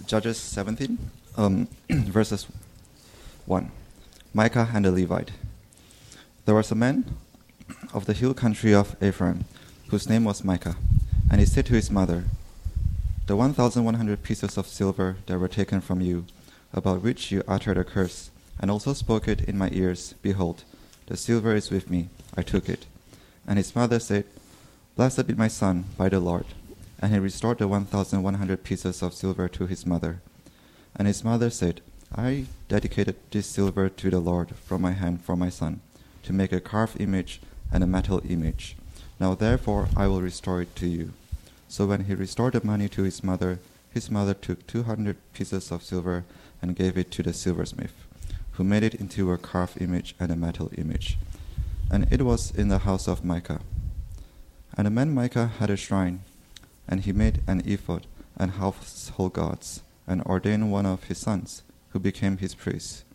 Judges 17, verses 1. Micah and the Levite. There was a man of the hill country of Ephraim, whose name was Micah, and he said to his mother, "The 1,100 pieces of silver that were taken from you, about which you uttered a curse, and also spoke it in my ears, behold, the silver is with me, I took it." And his mother said, "Blessed be my son by the Lord." And he restored the 1,100 pieces of silver to his mother. And his mother said, "I dedicated this silver to the Lord from my hand for my son, to make a carved image and a metal image. Now therefore I will restore it to you." So when he restored the money to his mother took 200 pieces of silver and gave it to the silversmith, who made it into a carved image and a metal image. And it was in the house of Micah. And the man Micah had a shrine, and he made an ephod and household gods, and ordained one of his sons, who became his priest.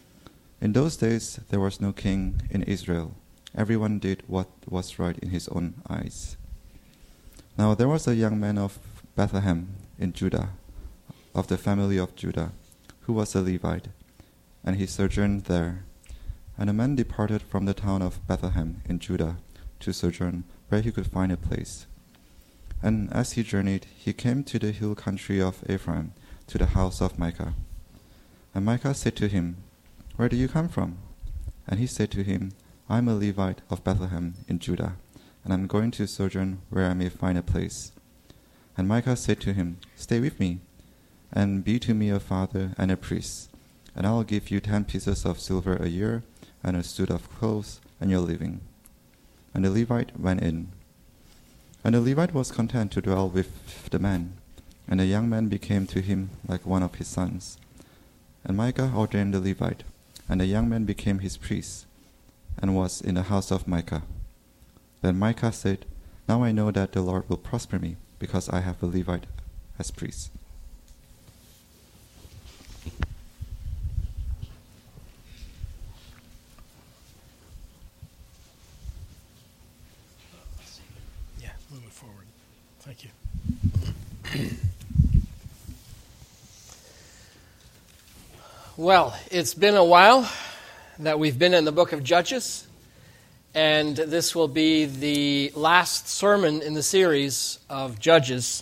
In those days there was no king in Israel. Everyone did what was right in his own eyes. Now there was a young man of Bethlehem in Judah, of the family of Judah, who was a Levite, and he sojourned there. And a man departed from the town of Bethlehem in Judah to sojourn where he could find a place. And as he journeyed, he came to the hill country of Ephraim, to the house of Micah. And Micah said to him, "Where do you come from?" And he said to him, "I am a Levite of Bethlehem in Judah, and I am going to sojourn where I may find a place." And Micah said to him, "Stay with me, and be to me a father and a priest, and I will give you 10 pieces of silver a year, and a suit of clothes, and your living." And the Levite went in. And the Levite was content to dwell with the man, and the young man became to him like one of his sons. And Micah ordained the Levite, and the young man became his priest, and was in the house of Micah. Then Micah said, "Now I know that the Lord will prosper me, because I have a Levite as priest." Yeah, move it forward. Thank you. Well, it's been a while that we've been in the book of Judges, and this will be the last sermon in the series of Judges.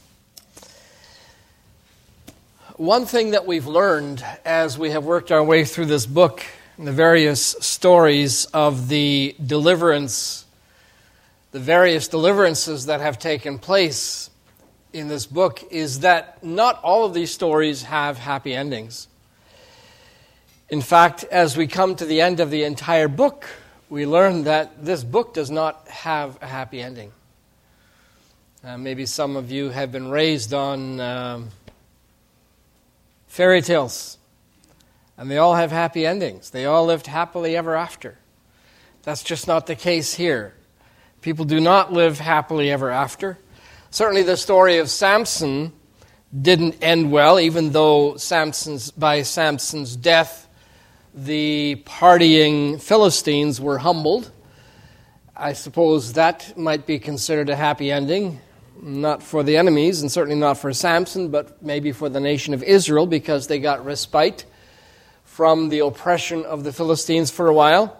One thing that we've learned as we have worked our way through this book, the various stories of the deliverance, the various deliverances that have taken place in this book, is that not all of these stories have happy endings. In fact, as we come to the end of the entire book, we learn that this book does not have a happy ending. Maybe some of you have been raised on fairy tales, and they all have happy endings. They all lived happily ever after. That's just not the case here. People do not live happily ever after. Certainly the story of Samson didn't end well, even though by Samson's death, the partying Philistines were humbled. I suppose that might be considered a happy ending, not for the enemies and certainly not for Samson, but maybe for the nation of Israel, because they got respite from the oppression of the Philistines for a while.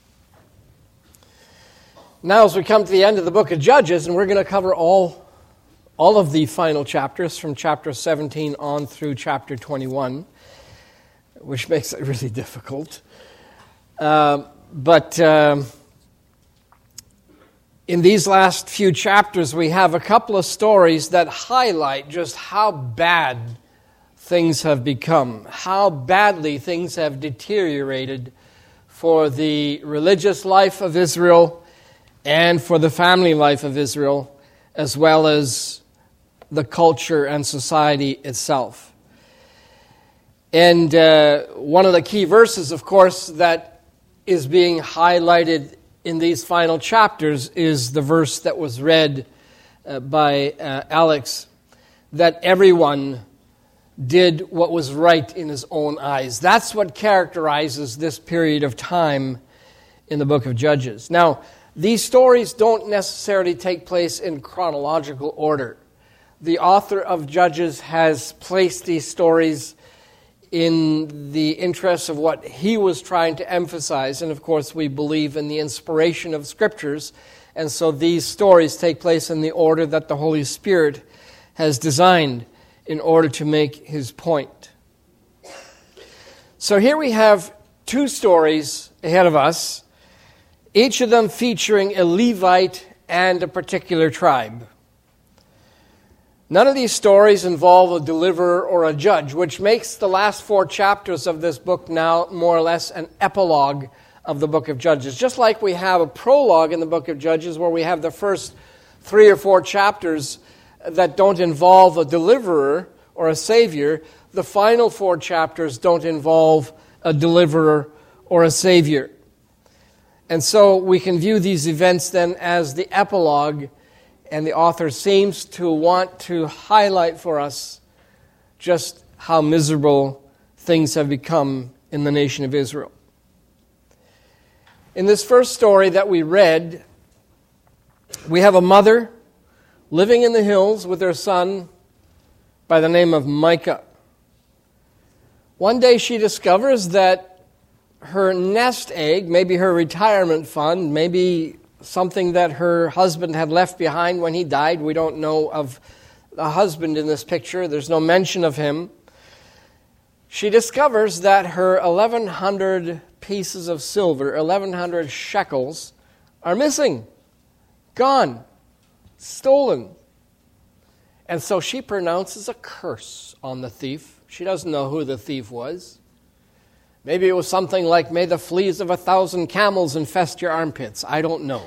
Now as we come to the end of the book of Judges, and we're going to cover all of the final chapters from chapter 17 on through chapter 21, which makes it really difficult. But in these last few chapters, we have a couple of stories that highlight just how bad things have become, how badly things have deteriorated for the religious life of Israel and for the family life of Israel, as well as the culture and society itself. And one of the key verses, of course, that is being highlighted in these final chapters is the verse that was read by Alex, that everyone did what was right in his own eyes. That's what characterizes this period of time in the book of Judges. Now, these stories don't necessarily take place in chronological order. the author of Judges has placed these stories in the interest of what he was trying to emphasize. And of course, we believe in the inspiration of Scriptures. And so these stories take place in the order that the Holy Spirit has designed in order to make his point. So here we have two stories ahead of us, each of them featuring a Levite and a particular tribe. None of these stories involve a deliverer or a judge, which makes the last 4 chapters of this book now more or less an epilogue of the book of Judges. Just like we have a prologue in the book of Judges where we have the first 3 or 4 chapters that don't involve a deliverer or a savior, the final 4 chapters don't involve a deliverer or a savior. And so we can view these events then as the epilogue, and the author seems to want to highlight for us just how miserable things have become in the nation of Israel. In this first story that we read, we have a mother living in the hills with her son by the name of Micah. One day she discovers that her nest egg, maybe her retirement fund, maybe something that her husband had left behind when he died. We don't know of the husband in this picture. There's no mention of him. She discovers that her 1,100 pieces of silver, 1,100 shekels, are missing, gone, stolen. And so she pronounces a curse on the thief. She doesn't know who the thief was. Maybe it was something like, "May the fleas of 1,000 camels infest your armpits." I don't know.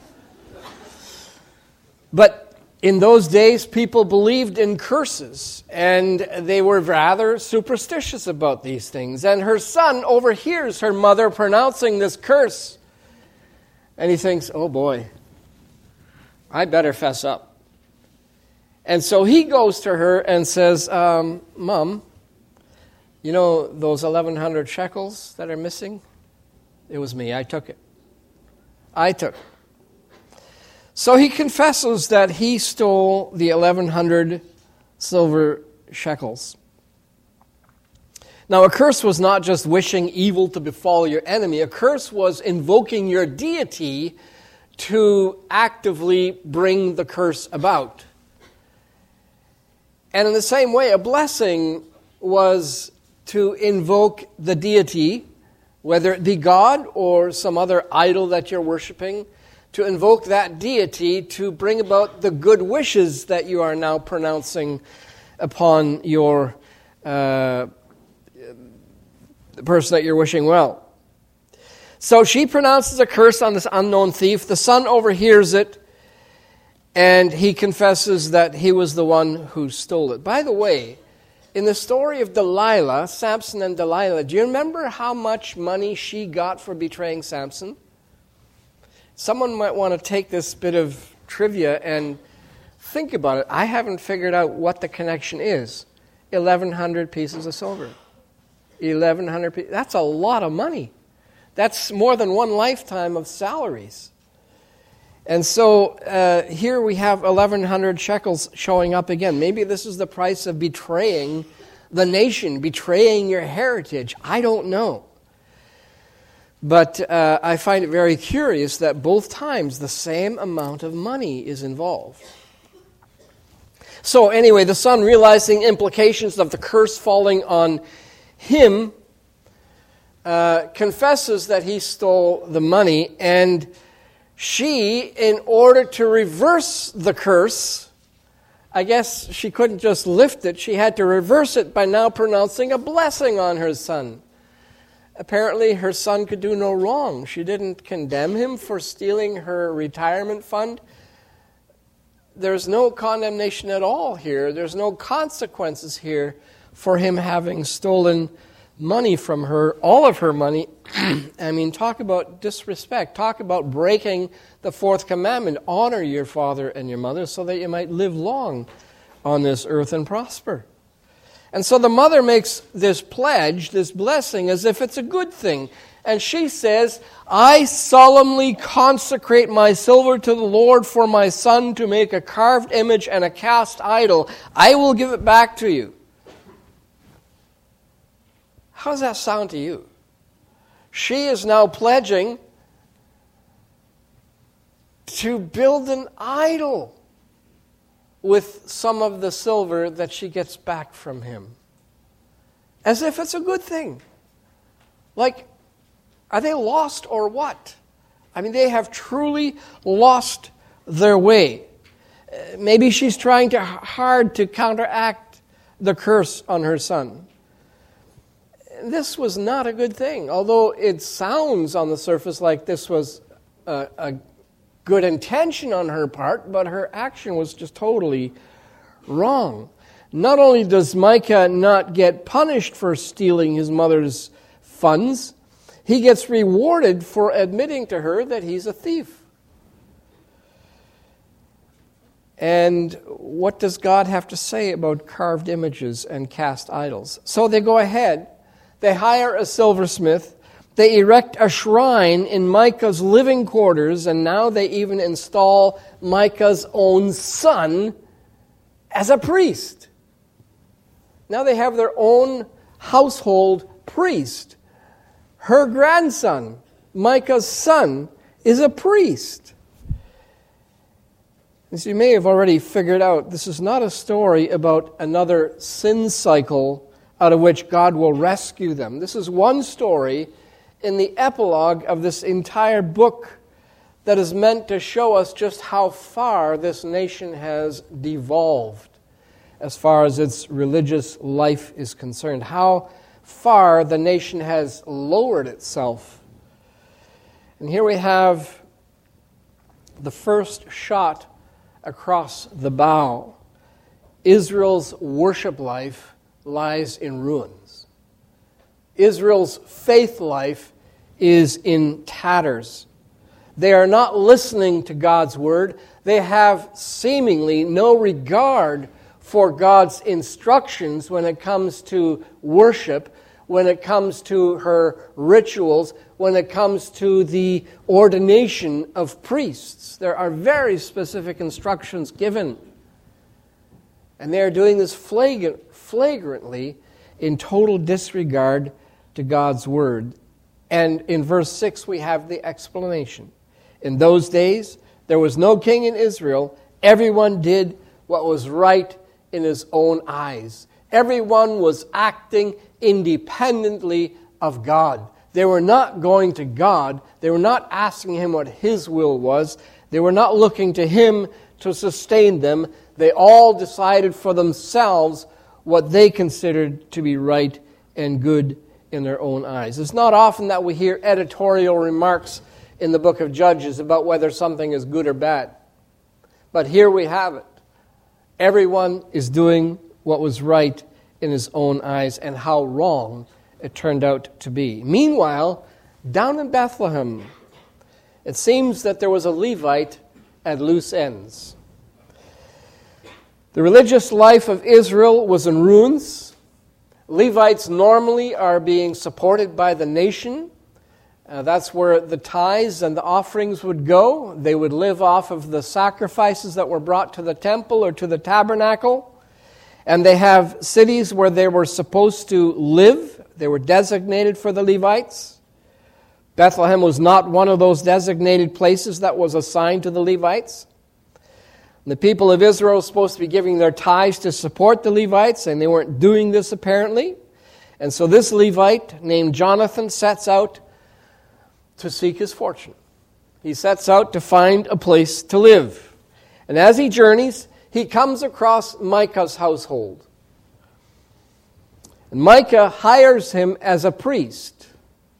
But in those days, people believed in curses, and they were rather superstitious about these things. And her son overhears her mother pronouncing this curse. And he thinks, "Oh boy, I better fess up." And so he goes to her and says, "Mom, you know those 1,100 shekels that are missing? It was me. I took it. I took it." So he confesses that he stole the 1,100 silver shekels. Now, a curse was not just wishing evil to befall your enemy. A curse was invoking your deity to actively bring the curse about. And in the same way, a blessing was to invoke the deity, whether it be God or some other idol that you're worshiping, to invoke that deity to bring about the good wishes that you are now pronouncing upon your the person that you're wishing well. So she pronounces a curse on this unknown thief. The son overhears it, and he confesses that he was the one who stole it. By the way, in the story of Delilah, Samson and Delilah, do you remember how much money she got for betraying Samson? Someone might want to take this bit of trivia and think about it. I haven't figured out what the connection is. 1,100 pieces of silver. 1,100 pieces. That's a lot of money. That's more than one lifetime of salaries. And so here we have 1,100 shekels showing up again. Maybe this is the price of betraying the nation, betraying your heritage. I don't know. But I find it very curious that both times the same amount of money is involved. So anyway, the son, realizing implications of the curse falling on him, confesses that he stole the money, and she, in order to reverse the curse, I guess she couldn't just lift it, she had to reverse it by now pronouncing a blessing on her son. Apparently, her son could do no wrong. She didn't condemn him for stealing her retirement fund. There's no condemnation at all here. There's no consequences here for him having stolen money from her, all of her money. I mean, talk about disrespect. Talk about breaking the fourth commandment. Honor your father and your mother so that you might live long on this earth and prosper. And so the mother makes this pledge, this blessing, as if it's a good thing, And she says, I solemnly consecrate my silver to the Lord for my son to make a carved image and a cast idol. I will give it back to you. How does that sound to you? She is now pledging to build an idol with some of the silver that she gets back from him. As if it's a good thing. Like, are they lost or what? I mean, they have truly lost their way. Maybe she's trying hard to counteract the curse on her son. This was not a good thing, although it sounds on the surface like this was a good intention on her part, but her action was just totally wrong. Not only does Micah not get punished for stealing his mother's funds, he gets rewarded for admitting to her that he's a thief. And what does God have to say about carved images and cast idols? So they go ahead, they hire a silversmith, they erect a shrine in Micah's living quarters, and now they even install Micah's own son as a priest. Now they have their own household priest. Her grandson, Micah's son, is a priest. As you may have already figured out, this is not a story about another sin cycle out of which God will rescue them. This is one story in the epilogue of this entire book that is meant to show us just how far this nation has devolved as far as its religious life is concerned, how far the nation has lowered itself. And here we have the first shot across the bow. Israel's worship life lies in ruins. Israel's faith life is in tatters. They are not listening to God's word. They have seemingly no regard for God's instructions when it comes to worship, when it comes to her rituals, when it comes to the ordination of priests. There are very specific instructions given. And they are doing this flagrantly in total disregard to God's word. And in verse 6 we have the explanation. In those days there was no king in Israel. Everyone did what was right in his own eyes. Everyone was acting independently of God. They were not going to God. They were not asking him what his will was. They were not looking to him to sustain them. They all decided for themselves what they considered to be right and good in their own eyes. It's not often that we hear editorial remarks in the book of Judges about whether something is good or bad. But here we have it. Everyone is doing what was right in his own eyes, and how wrong it turned out to be. Meanwhile, down in Bethlehem, it seems that there was a Levite at loose ends. The religious life of Israel was in ruins. Levites normally are being supported by the nation. That's where the tithes and the offerings would go. They would live off of the sacrifices that were brought to the temple or to the tabernacle. And they have cities where they were supposed to live. They were designated for the Levites. Bethlehem was not one of those designated places that was assigned to the Levites. The people of Israel were supposed to be giving their tithes to support the Levites, and they weren't doing this apparently. And so this Levite named Jonathan sets out to seek his fortune. He sets out to find a place to live. And as he journeys, he comes across Micah's household. And Micah hires him as a priest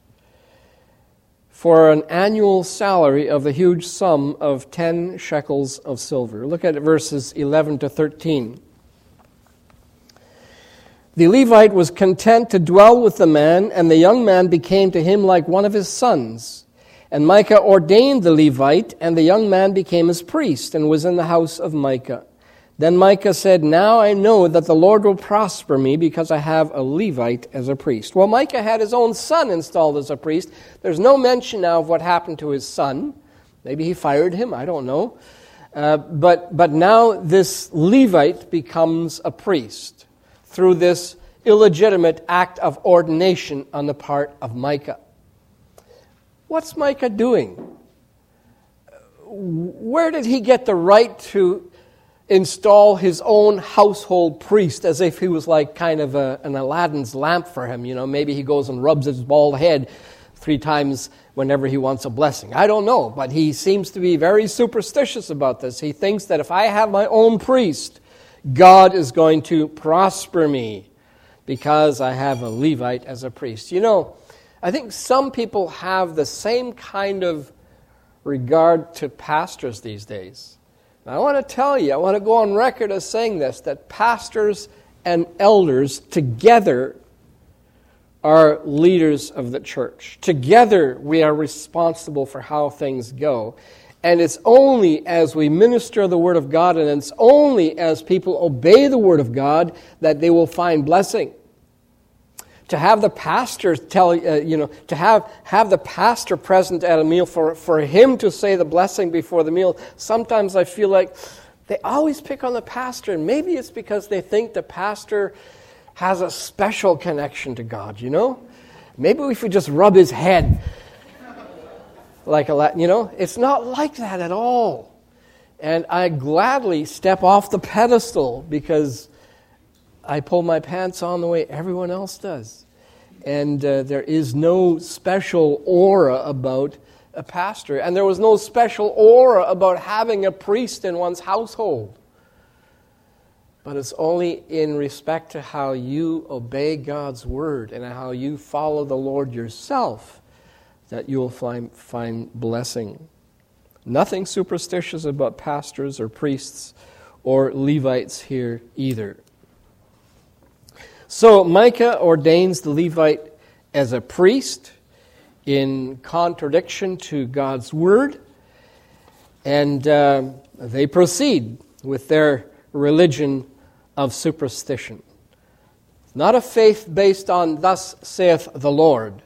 for an annual salary of the huge sum of 10 shekels of silver. Look at verses 11 to 13. The Levite was content to dwell with the man, and the young man became to him like one of his sons. And Micah ordained the Levite, and the young man became his priest, and was in the house of Micah. Then Micah said, "Now I know that the Lord will prosper me because I have a Levite as a priest." Well, Micah had his own son installed as a priest. There's no mention now of what happened to his son. Maybe he fired him, I don't know. But now this Levite becomes a priest through this illegitimate act of ordination on the part of Micah. What's Micah doing? Where did he get the right to install his own household priest as if he was like kind of an Aladdin's lamp for him? You know, maybe he goes and rubs his bald head 3 times whenever he wants a blessing. I don't know, but he seems to be very superstitious about this. He thinks that if I have my own priest, God is going to prosper me because I have a Levite as a priest. You know, I think some people have the same kind of regard to pastors these days. And I want to tell you, I want to go on record as saying this, that pastors and elders together are leaders of the church. Together we are responsible for how things go. And it's only as we minister the Word of God, and it's only as people obey the Word of God that they will find blessing. To have the pastor to have the pastor present at a meal for him to say the blessing before the meal, sometimes I feel like they always pick on the pastor, and maybe it's because they think the pastor has a special connection to God, you know? Maybe if we just rub his head like it's not like that at all. And I gladly step off the pedestal because I pull my pants on the way everyone else does. And there is no special aura about a pastor. And there was no special aura about having a priest in one's household. But it's only in respect to how you obey God's word and how you follow the Lord yourself that you will find blessing. Nothing superstitious about pastors or priests or Levites here either. So Micah ordains the Levite as a priest in contradiction to God's word, and they proceed with their religion of superstition. Not a faith based on "thus saith the Lord."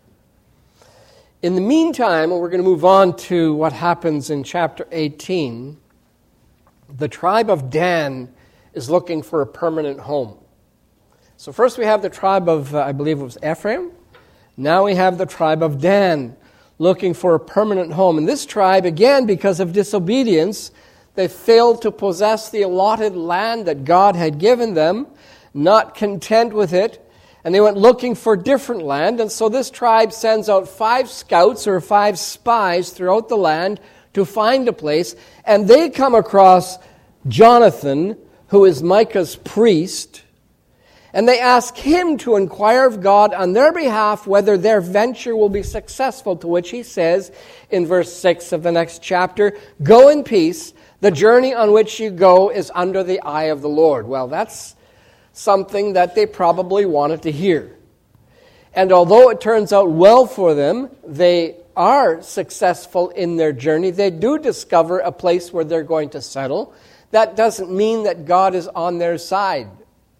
In the meantime, we're going to move on to what happens in chapter 18. The tribe of Dan is looking for a permanent home. So first we have the tribe of, I believe it was Ephraim. Now we have the tribe of Dan looking for a permanent home. And this tribe, again, because of disobedience, they failed to possess the allotted land that God had given them, not content with it, and they went looking for different land. And so this tribe sends out 5 scouts or 5 spies throughout the land to find a place, and they come across Jonathan, who is Micah's priest, and they ask him to inquire of God on their behalf whether their venture will be successful, to which he says in verse 6 of the next chapter, "Go in peace. The journey on which you go is under the eye of the Lord." Well, that's something that they probably wanted to hear. And although it turns out well for them, they are successful in their journey. They do discover a place where they're going to settle. That doesn't mean that God is on their side.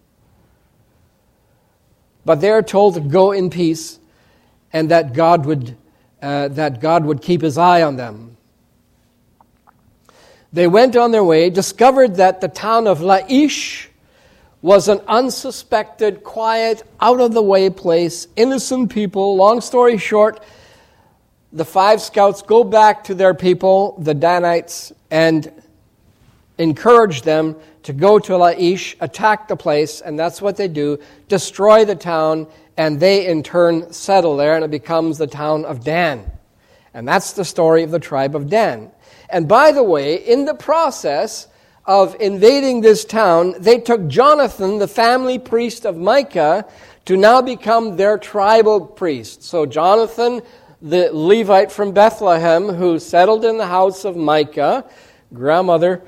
But they are told to go in peace, and that God would keep his eye on them. They went on their way, discovered that the town of Laish was an unsuspected, quiet, out-of-the-way place, innocent people. Long story short, the 5 scouts go back to their people, the Danites, and encourage them to go to Laish, attack the place, and that's what they do, destroy the town, and they in turn settle there, and it becomes the town of Dan. And that's the story of the tribe of Dan. And by the way, in the process of invading this town, they took Jonathan, the family priest of Micah, to now become their tribal priest. So Jonathan, the Levite from Bethlehem, who settled in the house of Micah, grandmother,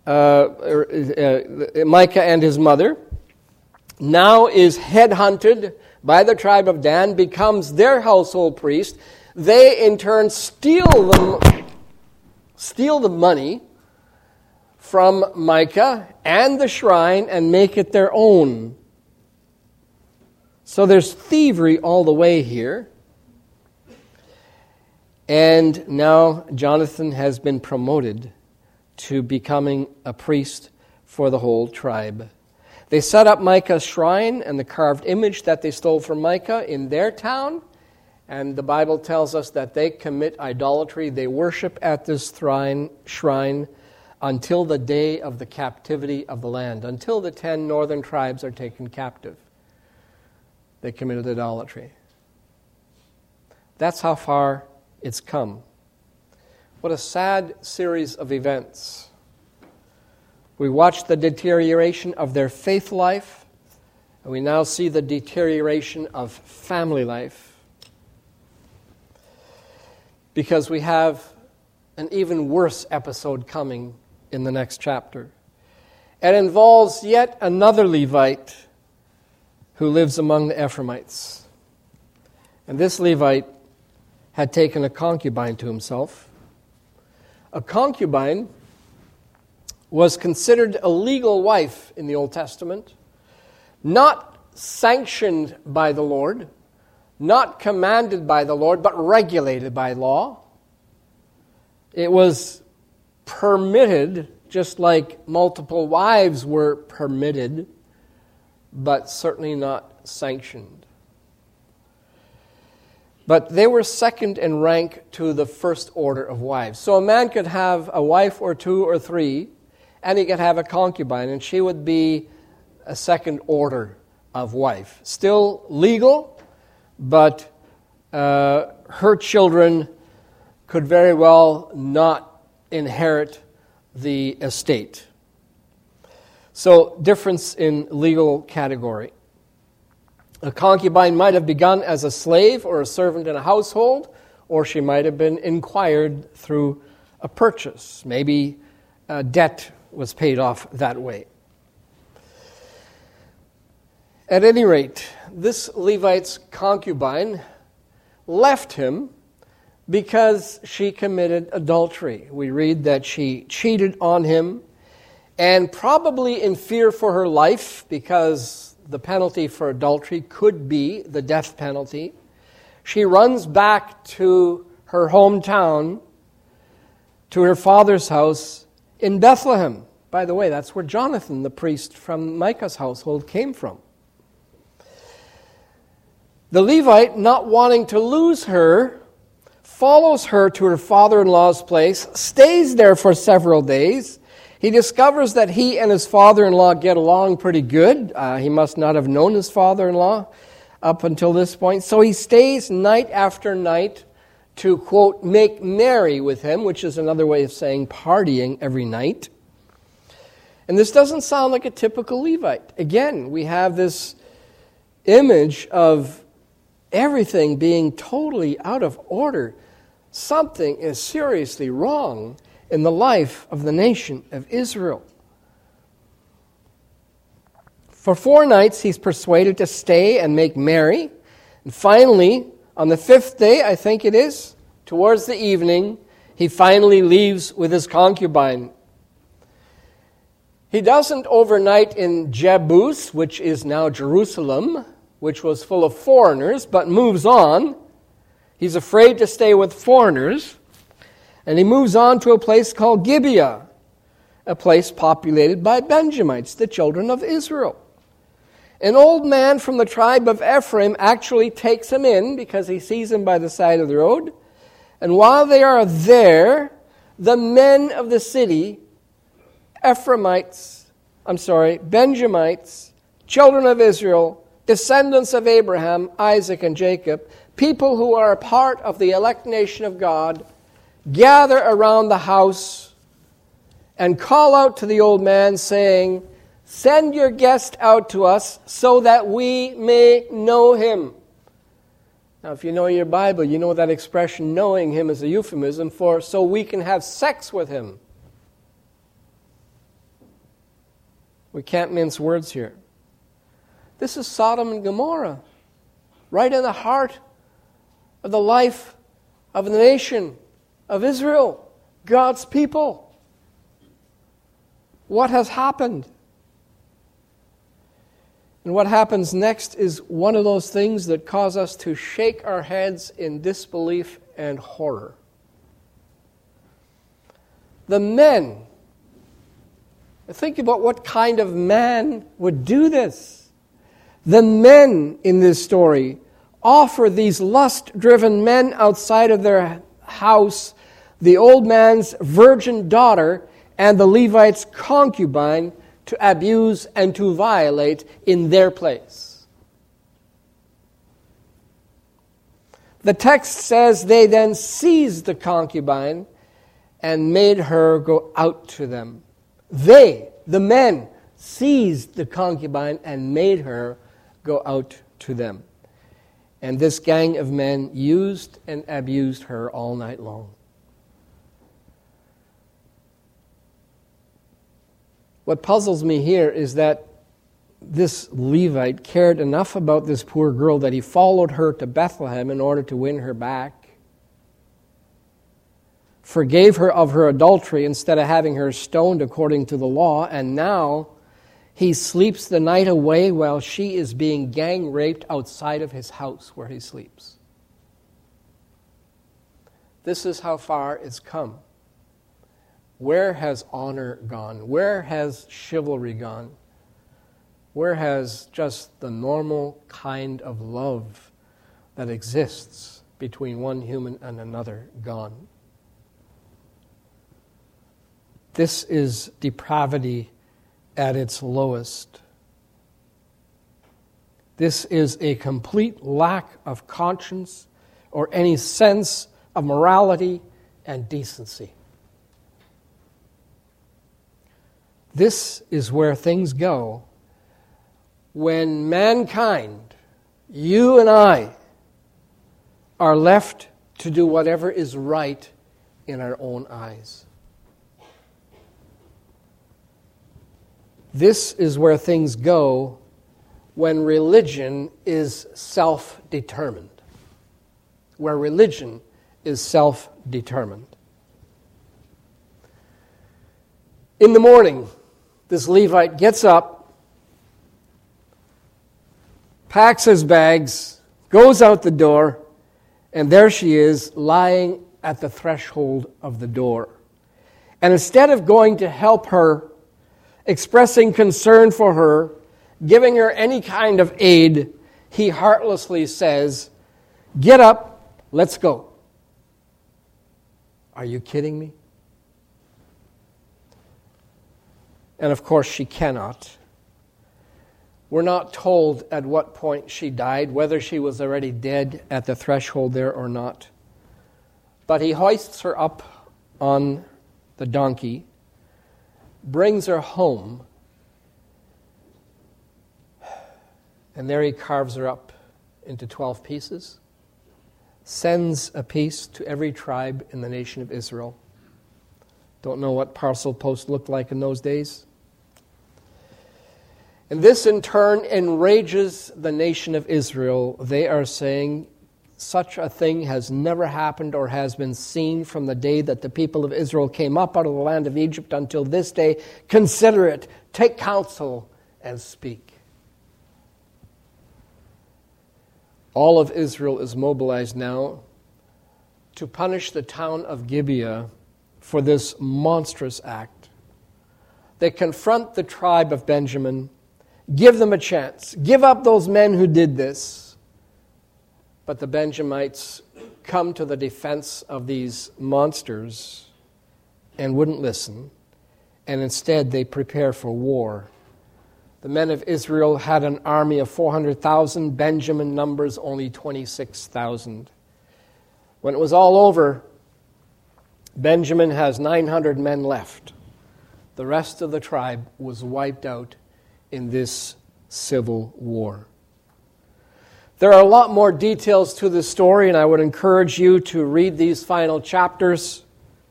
Micah and his mother, now is headhunted by the tribe of Dan, becomes their household priest. They in turn steal the money from Micah and the shrine and make it their own. So there's thievery all the way here. And now Jonathan has been promoted to becoming a priest for the whole tribe. They set up Micah's shrine and the carved image that they stole from Micah in their town. And the Bible tells us that they commit idolatry. They worship at this shrine until the day of the captivity of the land, until the 10 northern tribes are taken captive. They committed idolatry. That's how far it's come. What a sad series of events. We watched the deterioration of their faith life, and we now see the deterioration of family life. Because we have an even worse episode coming in the next chapter. It involves yet another Levite who lives among the Ephraimites. And this Levite had taken a concubine to himself. A concubine was considered a legal wife in the Old Testament, not sanctioned by the Lord, not commanded by the Lord, but regulated by law. It was permitted, just like multiple wives were permitted, but certainly not sanctioned. But they were second in rank to the first order of wives. So a man could have a wife or two or three, and he could have a concubine, and she would be a second order of wife. Still legal, but her children could very well not inherit the estate. So, difference in legal category. A concubine might have begun as a slave or a servant in a household, or she might have been acquired through a purchase. Maybe a debt was paid off that way. At any rate, this Levite's concubine left him because she committed adultery. We read that she cheated on him, and probably in fear for her life, because the penalty for adultery could be the death penalty, she runs back to her hometown, to her father's house in Bethlehem. By the way, that's where Jonathan, the priest from Micah's household, came from. The Levite, not wanting to lose her, follows her to her father-in-law's place, stays there for several days. He discovers that he and his father-in-law get along pretty good. He must not have known his father-in-law up until this point. So he stays night after night to, quote, make merry with him, which is another way of saying partying every night. And this doesn't sound like a typical Levite. Again, we have this image of everything being totally out of order. Something is seriously wrong in the life of the nation of Israel. For 4 nights, he's persuaded to stay and make merry. And finally, on the 5th day, I think it is, towards the evening, he finally leaves with his concubine. He doesn't overnight in Jebus, which is now Jerusalem, which was full of foreigners, but moves on. He's afraid to stay with foreigners, and he moves on to a place called Gibeah, a place populated by Benjamites, the children of Israel. An old man from the tribe of Ephraim actually takes him in because he sees him by the side of the road. And while they are there, the men of the city, Benjamites, children of Israel, descendants of Abraham, Isaac, and Jacob, people who are a part of the elect nation of God, gather around the house and call out to the old man, saying, "Send your guest out to us so that we may know him." Now, if you know your Bible, you know that expression, knowing him, is a euphemism for so we can have sex with him. We can't mince words here. This is Sodom and Gomorrah, right in the heart of the life of the nation of Israel, God's people. What has happened? And what happens next is one of those things that cause us to shake our heads in disbelief and horror. The men, think about what kind of man would do this. The men in this story offer these lust-driven men outside of their house the old man's virgin daughter and the Levite's concubine to abuse and to violate in their place. The text says they then seized the concubine and made her go out to them. They, the men, seized the concubine and made her go out to them. And this gang of men used and abused her all night long. What puzzles me here is that this Levite cared enough about this poor girl that he followed her to Bethlehem in order to win her back, forgave her of her adultery instead of having her stoned according to the law, and now he sleeps the night away while she is being gang raped outside of his house where he sleeps. This is how far it's come. Where has honor gone? Where has chivalry gone? Where has just the normal kind of love that exists between one human and another gone? This is depravity at its lowest. This is a complete lack of conscience or any sense of morality and decency. This is where things go when mankind, you and I, are left to do whatever is right in our own eyes. This is where things go when religion is self-determined. Where religion is self-determined. In the morning, this Levite gets up, packs his bags, goes out the door, and there she is lying at the threshold of the door. And instead of going to help her, expressing concern for her, giving her any kind of aid, he heartlessly says, "Get up, let's go." Are you kidding me? And of course she cannot. We're not told at what point she died, whether she was already dead at the threshold there or not. But he hoists her up on the donkey, brings her home, and there he carves her up into 12 pieces, sends a piece to every tribe in the nation of Israel. Don't know what parcel post looked like in those days. And this in turn enrages the nation of Israel. They are saying, such a thing has never happened or has been seen from the day that the people of Israel came up out of the land of Egypt until this day. Consider it, take counsel, and speak. All of Israel is mobilized now to punish the town of Gibeah for this monstrous act. They confront the tribe of Benjamin, give them a chance, give up those men who did this. But the Benjamites come to the defense of these monsters and wouldn't listen, and instead they prepare for war. The men of Israel had an army of 400,000. Benjamin numbers only 26,000. When it was all over, Benjamin has 900 men left. The rest of the tribe was wiped out in this civil war. There are a lot more details to this story, and I would encourage you to read these final chapters.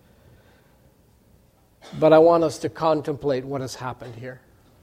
But I want us to contemplate what has happened here.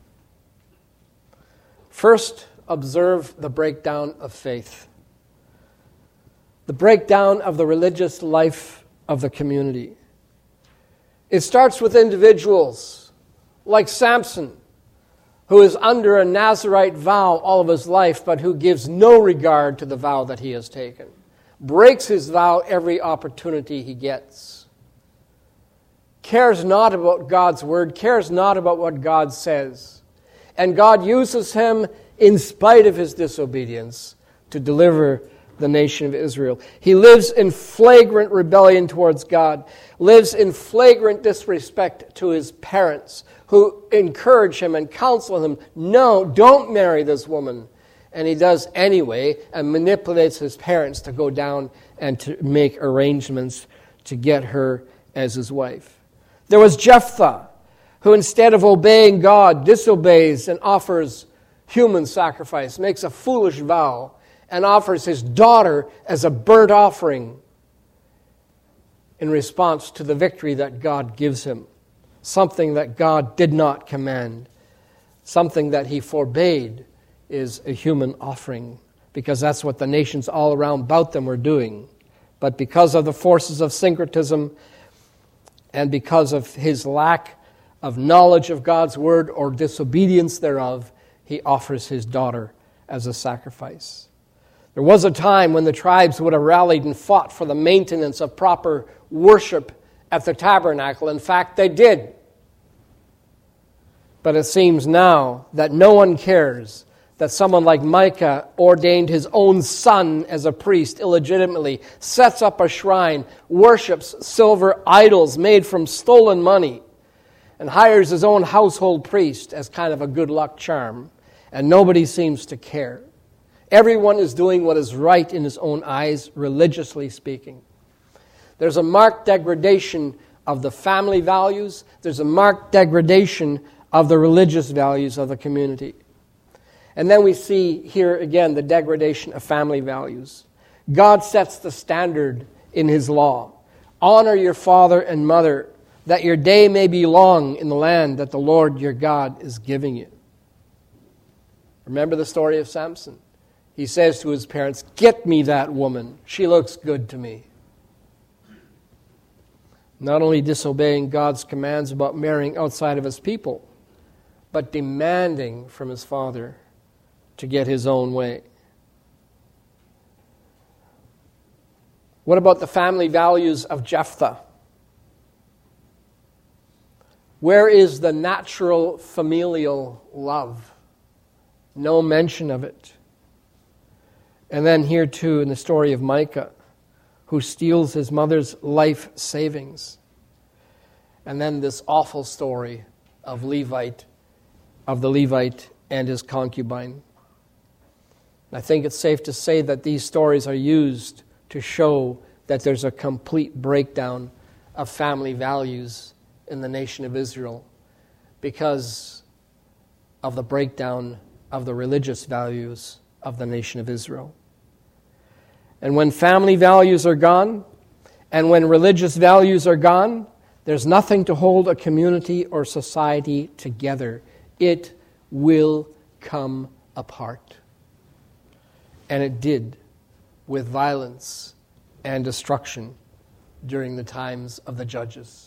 First, observe the breakdown of faith. The breakdown of the religious life of the community. It starts with individuals like Samson, who is under a Nazirite vow all of his life, but who gives no regard to the vow that he has taken. Breaks his vow every opportunity he gets. Cares not about God's word, cares not about what God says. And God uses him, in spite of his disobedience, to deliver the nation of Israel. He lives in flagrant rebellion towards God, lives in flagrant disrespect to his parents, who encourage him and counsel him, no, don't marry this woman. And he does anyway, and manipulates his parents to go down and to make arrangements to get her as his wife. There was Jephthah, who instead of obeying God, disobeys and offers human sacrifice, makes a foolish vow, and offers his daughter as a burnt offering in response to the victory that God gives him. Something that God did not command. Something that he forbade is a human offering, because that's what the nations all around about them were doing. But because of the forces of syncretism and because of his lack of knowledge of God's word or disobedience thereof, he offers his daughter as a sacrifice. There was a time when the tribes would have rallied and fought for the maintenance of proper worship at the tabernacle. In fact, they did. But it seems now that no one cares that someone like Micah ordained his own son as a priest illegitimately, sets up a shrine, worships silver idols made from stolen money, and hires his own household priest as kind of a good luck charm, and nobody seems to care. Everyone is doing what is right in his own eyes, religiously speaking. There's a marked degradation of the family values. There's a marked degradation of the religious values of the community. And then we see here again the degradation of family values. God sets the standard in his law. Honor your father and mother, that your day may be long in the land that the Lord your God is giving you. Remember the story of Samson. He says to his parents, "Get me that woman. She looks good to me." Not only disobeying God's commands about marrying outside of his people, but demanding from his father to get his own way. What about the family values of Jephthah? Where is the natural familial love? No mention of it. And then here too in the story of Micah, who steals his mother's life savings. And then this awful story of the Levite and his concubine. I think it's safe to say that these stories are used to show that there's a complete breakdown of family values in the nation of Israel because of the breakdown of the religious values of the nation of Israel. And when family values are gone, and when religious values are gone, there's nothing to hold a community or society together. It will come apart. And it did, with violence and destruction during the times of the judges.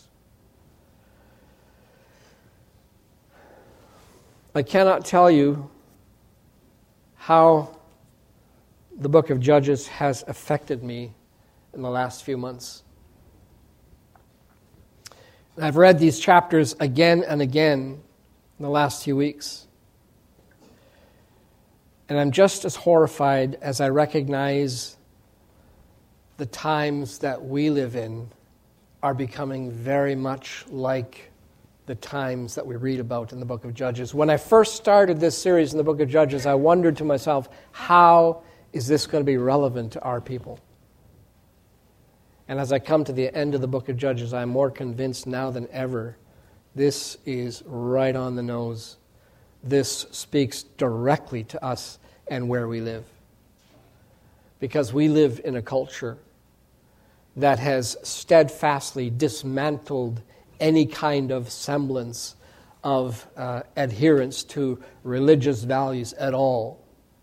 I cannot tell you how the book of Judges has affected me in the last few months. I've read these chapters again and again in the last few weeks. And I'm just as horrified as I recognize the times that we live in are becoming very much like the times that we read about in the book of Judges. When I first started this series in the book of Judges, I wondered to myself, how is this going to be relevant to our people? And as I come to the end of the book of Judges, I'm more convinced now than ever, this is right on the nose. This speaks directly to us and where we live. Because we live in a culture that has steadfastly dismantled any kind of semblance of adherence to religious values at all.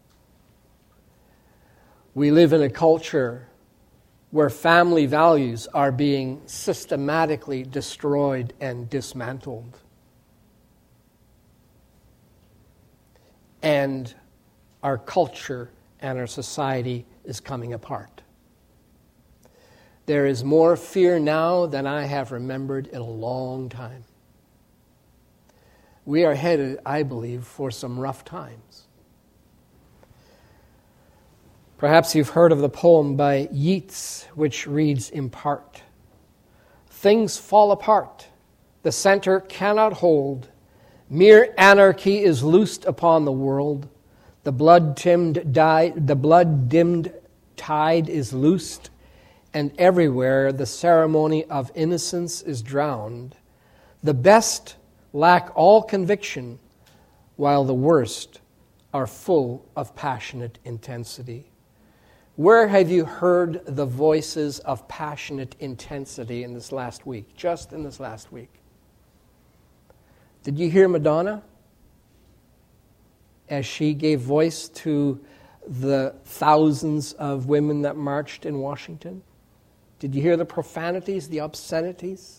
We live in a culture where family values are being systematically destroyed and dismantled. and our culture and our society is coming apart. There is more fear now than I have remembered in a long time. We are headed, I believe, for some rough times. Perhaps you've heard of the poem by Yeats, which reads in part, "Things fall apart, the center cannot hold, mere anarchy is loosed upon the world, the blood-dimmed tide is loosed, and everywhere the ceremony of innocence is drowned. The best lack all conviction, while the worst are full of passionate intensity." Where have you heard the voices of passionate intensity in this last week? Just in this last week. Did you hear Madonna as she gave voice to the thousands of women that marched in Washington? Did you hear the profanities, the obscenities?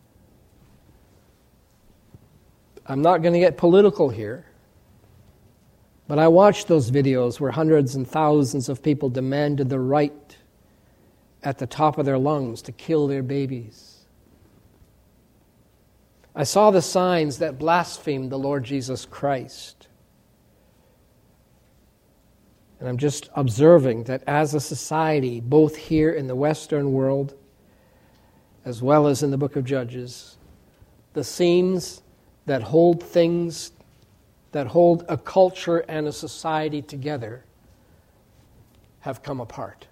I'm not going to get political here, but I watched those videos where hundreds and thousands of people demanded the right at the top of their lungs to kill their babies. I saw the signs that blasphemed the Lord Jesus Christ. And I'm just observing that as a society, both here in the Western world as well as in the book of Judges, the seams that hold a culture and a society together have come apart.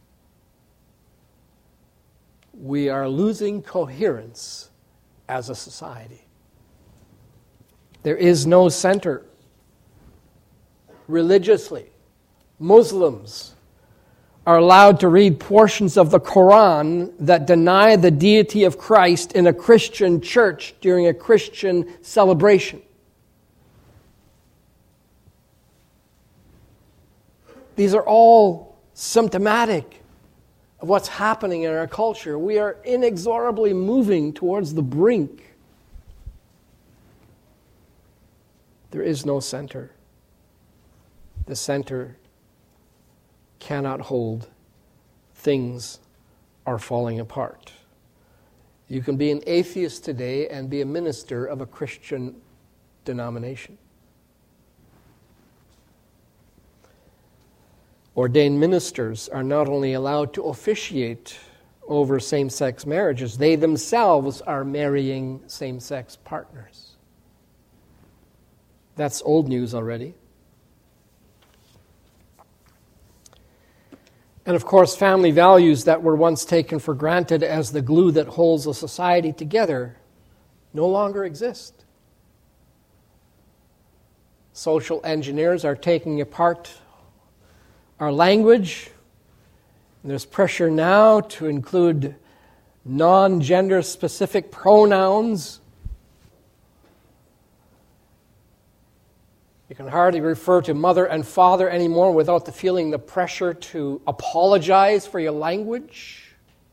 We are losing coherence as a society. There is no center. Religiously, Muslims are allowed to read portions of the Quran that deny the deity of Christ in a Christian church during a Christian celebration. These are all symptomatic of what's happening in our culture. We are inexorably moving towards the brink. There is no center. The center cannot hold. Things are falling apart. You can be an atheist today and be a minister of a Christian denomination. Ordained ministers are not only allowed to officiate over same-sex marriages, they themselves are marrying same-sex partners. That's old news already. And of course, family values that were once taken for granted as the glue that holds a society together no longer exist. Social engineers are taking apart our language. There's pressure now to include non-gender specific pronouns. You can hardly refer to mother and father anymore without feeling the pressure to apologize for your language.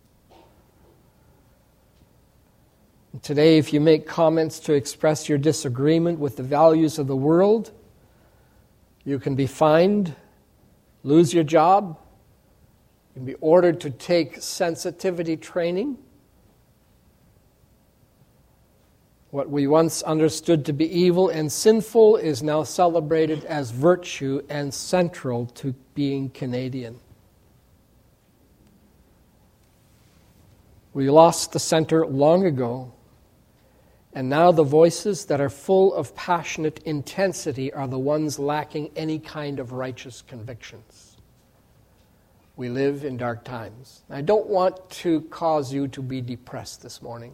Today, if you make comments to express your disagreement with the values of the world, you can be fined, lose your job, you can be ordered to take sensitivity training. What we once understood to be evil and sinful is now celebrated as virtue and central to being Canadian. We lost the center long ago, and now the voices that are full of passionate intensity are the ones lacking any kind of righteous convictions. We live in dark times. I don't want to cause you to be depressed this morning,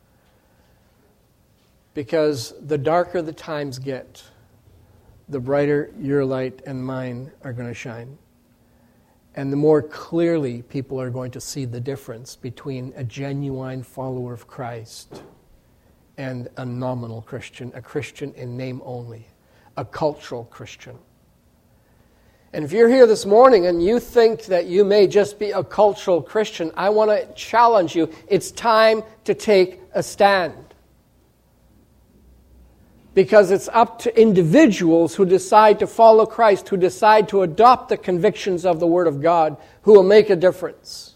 because the darker the times get, the brighter your light and mine are going to shine. And the more clearly people are going to see the difference between a genuine follower of Christ and a nominal Christian, a Christian in name only, a cultural Christian. And if you're here this morning and you think that you may just be a cultural Christian, I want to challenge you. It's time to take a stand. Because it's up to individuals who decide to follow Christ, who decide to adopt the convictions of the Word of God, who will make a difference.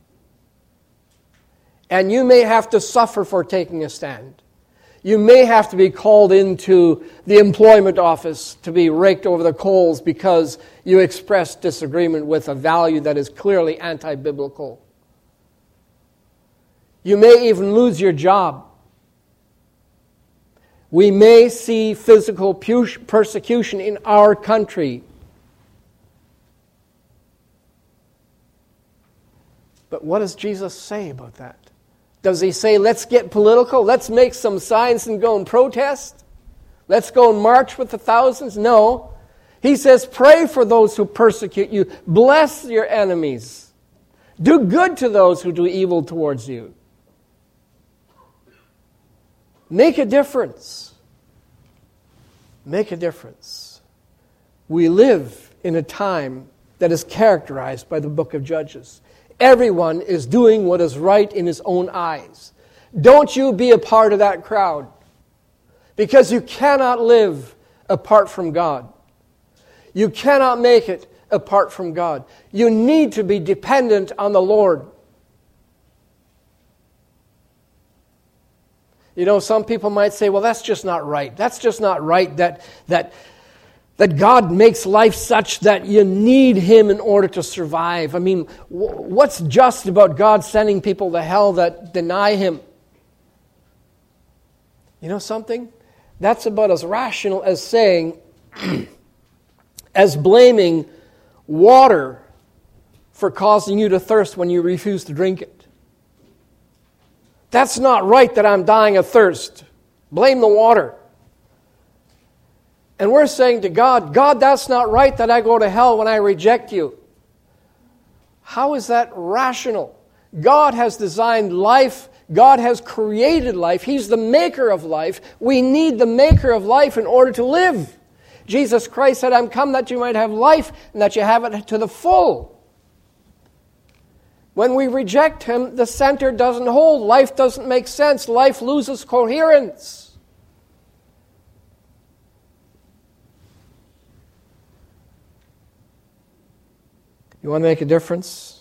And you may have to suffer for taking a stand. You may have to be called into the employment office to be raked over the coals because you express disagreement with a value that is clearly anti-biblical. You may even lose your job. We may see physical persecution in our country. But what does Jesus say about that? Does he say, let's get political, let's make some signs and go and protest? Let's go and march with the thousands? No. He says, pray for those who persecute you. Bless your enemies. Do good to those who do evil towards you. Make a difference. Make a difference. We live in a time that is characterized by the book of Judges. Everyone is doing what is right in his own eyes. Don't you be a part of that crowd. Because you cannot live apart from God. You cannot make it apart from God. You need to be dependent on the Lord. You know, some people might say, well, that's just not right. That's just not right that God makes life such that you need Him in order to survive. I mean, what's just about God sending people to hell that deny Him? You know something? That's about as rational as saying, as blaming water for causing you to thirst when you refuse to drink it. That's not right that I'm dying of thirst. Blame the water. And we're saying to God, God, that's not right that I go to hell when I reject you. How is that rational? God has designed life. God has created life. He's the maker of life. We need the maker of life in order to live. Jesus Christ said, I'm come that you might have life and that you have it to the full. When we reject Him, the center doesn't hold. Life doesn't make sense. Life loses coherence. You want to make a difference?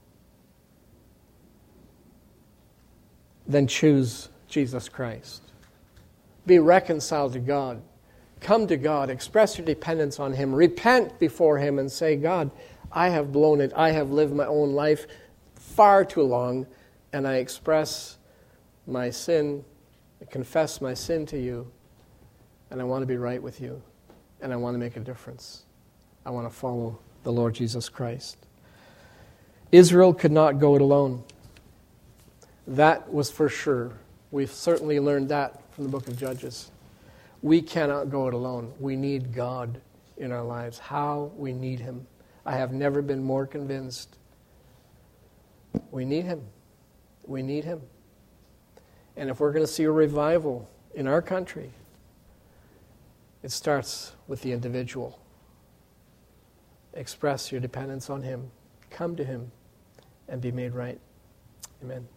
Then choose Jesus Christ. Be reconciled to God. Come to God. Express your dependence on Him. Repent before Him and say, God, I have blown it. I have lived my own life far too long, and I express my sin, I confess my sin to you, and I want to be right with you, and I want to make a difference. I want to follow the Lord Jesus Christ. Israel could not go it alone. That was for sure. We've certainly learned that from the book of Judges. We cannot go it alone. We need God in our lives. How we need Him. I have never been more convinced. We need Him. We need Him. And if we're going to see a revival in our country, it starts with the individual. Express your dependence on Him. Come to Him and be made right. Amen.